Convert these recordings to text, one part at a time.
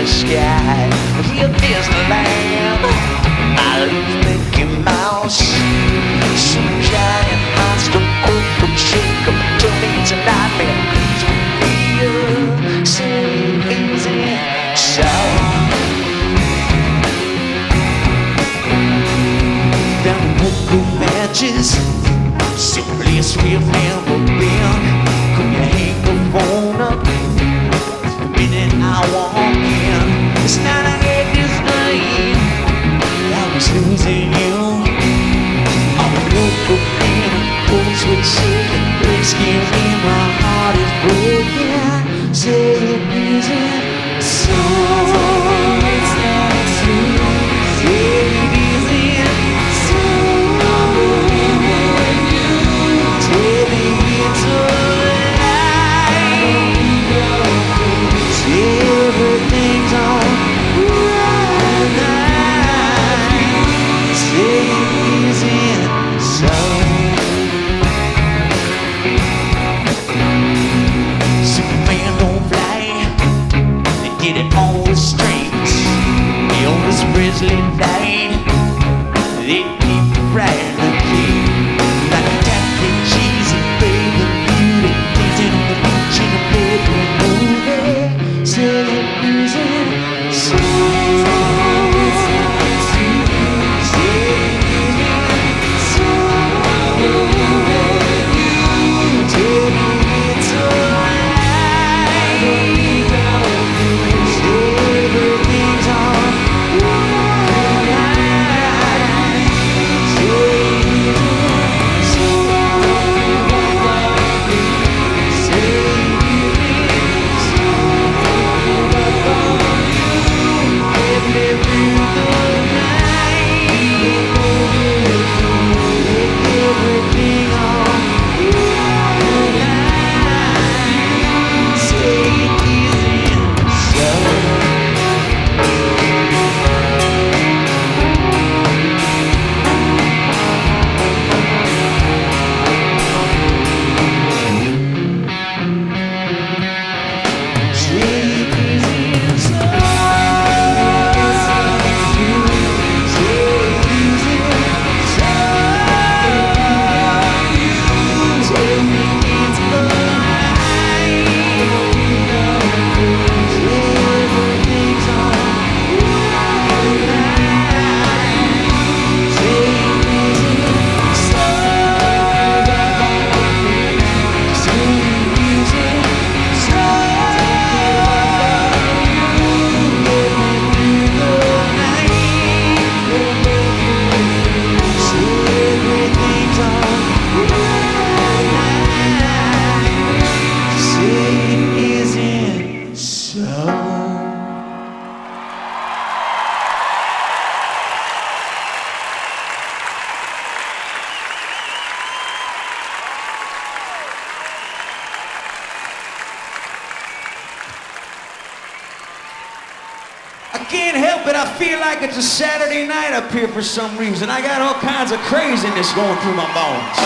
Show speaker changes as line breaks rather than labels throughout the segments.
sky. Here Disneyland, I lose Mickey Mouse. Some giant monster could shake up to me tonight, man. Please feel easy, so. Down the local matches, someplace we've never been. Could you hang the phone up the minute I walk in? It's not a head this night, I was losing you. I'm a local man, folks would say please give me, my heart is broken. Say it isn't so. Presley died, they keep riding the key like a taffy cheesy baby beauty, dancing on the beach in a bedroom movie. Say it isn't so.
I can't help it, I feel like it's a Saturday night up here for some reason. I got all kinds of craziness going through my bones.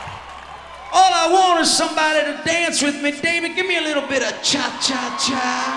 All I want is somebody to dance with me. David, give me a little bit of cha-cha-cha.